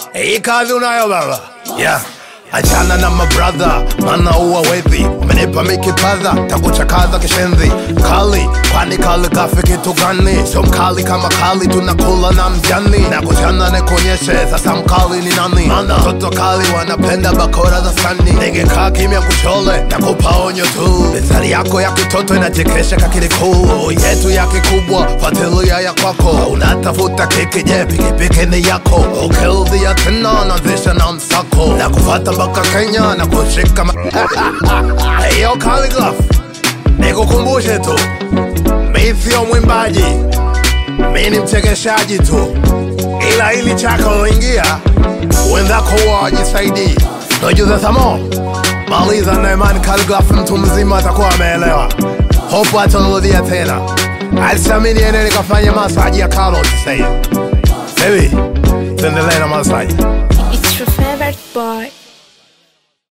hii kazi unayo baba. Yeah, achana na my brother, mana uwa wethi. Umenipa mikipadha, takuchakaza kishenzi. Kali, kwani kali kafe kitu gani? Sio mkali kama kali, tunakula na mjani. Na kuchana nikuonyeshe, sasa mkali ni nani? Mana toto kali wanapenda bakora za sani. Ningekaa kimya kuchole, nakupa onyo tu. Mithali yako ya kitoto inachekesha kakiliku. Yetu ya kikubwa, fatilia ya kwako. Unatafuta kiki, je pikipiki ni yako. Ukildi ya tena, nanzisha na msako. Na kufata mpaka Kenya, na kushika Hey yo Khaligraph, nikukumbushe tu, mi sio mwimbaji, mi ni mchekeshaji tu. Ila ili chako ingia, wenzako wajisaidi. Nojuze samo, maliza na imani Khaligraph mtu mzima atakuwa ameelewa. Hope atarudia tena. Alisamini ene nikafanya masaji ya Carlos say. Baby, tendelea na masaji. It's your favorite boy.